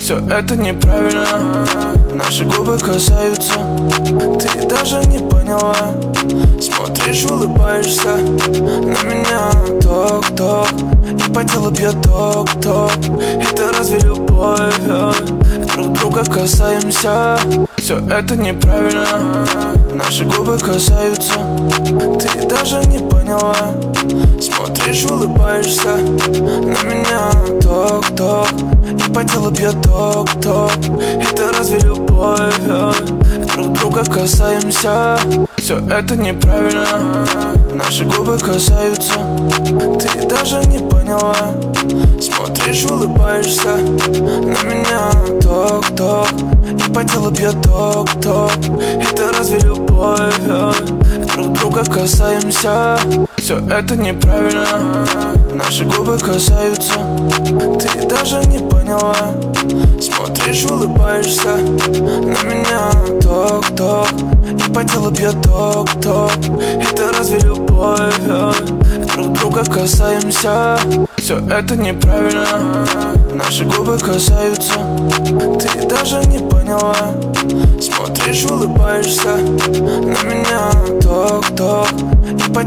все это неправильно. Наши губы касаются, ты даже не поняла. Смотришь, улыбаешься на меня. Ток-ток, и по телу бьет ток-ток. Это разве любовь? Друг друга касаемся, все это неправильно. Наши губы касаются, ты даже не поняла. Смотришь, улыбаешься на меня. Ток-ток, и по телу бьет ток-ток. Это разве любовь? Друг друга касаемся, все это неправильно. Наши губы касаются, ты даже не поняла. Смотришь, улыбаешься на меня. Ток-ток, и по телу бьет ток-ток. Это разве любовь? Друг друга касаемся, все это неправильно. Наши губы касаются, ты даже не поняла. Смотришь, улыбаешься на меня. Ток-ток, и по телу бьет ток-ток. Это разве любовь? Друг друга касаемся, все это неправильно. Наши губы касаются, ты даже не поняла. Смотришь, улыбаешься на меня. Ток-ток, и по